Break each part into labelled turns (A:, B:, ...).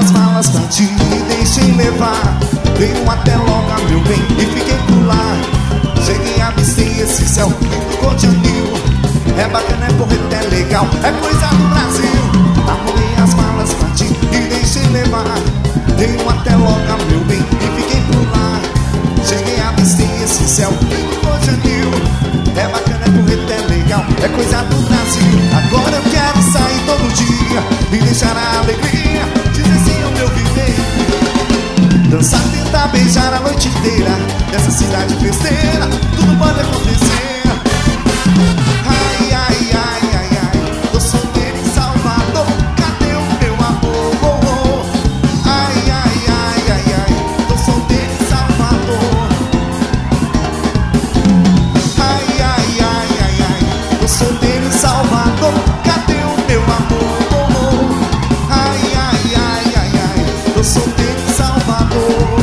A: as malas pra ti, me deixei levar. Veio até logo, meu bem, e fiquei por lá. Cheguei, avistei esse céu lindo cor de anil. É bacana, é porreta, é legal, é coisa do Brasil. Arrumei as malas pra ti e deixei levar. Veio até logo, meu bem, e fiquei por lá. Cheguei, avistei esse céu lindo cor de anil. É bacana, é porreta, é legal, é coisa do Brasil. Agora eu quero sair todo dia e deixar a alegria dizer sim ao meu viver. Dançar, tentar, beijar a noite inteira. Nessa cidade festeira, tudo pode acontecer. Ai, ai, ai, ai, ai, tô solteiro em Salvador. Cadê o meu amor? Oh, oh. Ai, ai, ai, ai, ai, tô solteiro em Salvador. Ai, ai, ai, ai, ai, tô solteiro em Salvador. Cadê o meu amor? Oh, oh. Ai, ai, ai, ai, ai, tô solteiro em Salvador.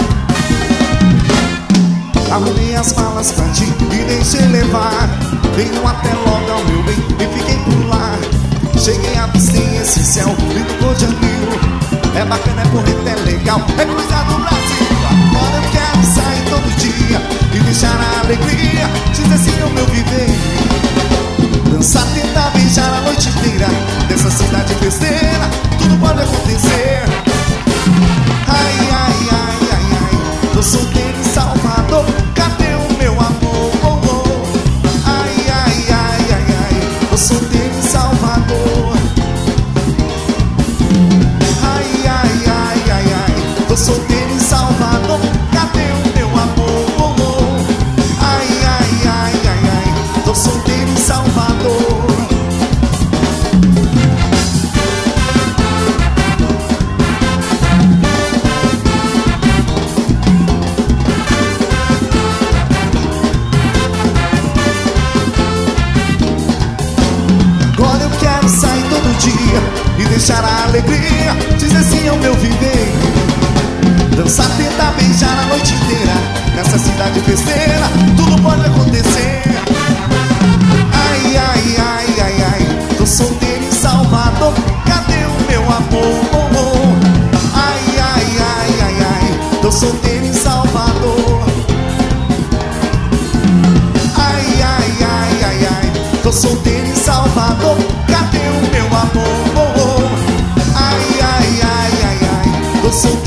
A: Arrumei as malas pra ti e deixei levar. Venho até logo, ao meu bem, e fiquei por lá. Cheguei, avistei esse céu lindo cor de anil. É bacana, é porreta, é legal, é coisa do Brasil. Agora eu quero sair todo dia e deixar a alegria dizer sim ao meu viver. Dançar, tentar, beijar a noite inteira. Nessa cidade festeira, tudo pode acontecer. Ai, ai, ai, ai, ai, tô solteiro em Salvador. Cadê o meu amor? Oh, oh. Ai, ai, ai, ai, ai, tô solteiro em Salvador. Ai, ai, ai, ai, ai, tô solteiro em Salvador. Cadê o meu amor? Oh, oh. Ai, ai, ai, ai, ai, tô solteiro em Salvador. Agora eu quero sair todo dia e deixar a alegria dizer sim ao meu viver. Dançar, tentar, beijar a noite inteira. Nessa cidade festeira, tudo pode acontecer. Ai, ai, ai, ai, ai, tô solteiro em Salvador. Cadê o meu amor? Oh, oh. Ai, ai, ai, ai, ai, tô solteiro em Salvador. Ai, ai, ai, ai, ai, tô solteiro em Salvador. Cadê o meu amor? Oh, oh. Ai, ai, ai, ai, ai, tô solteiro.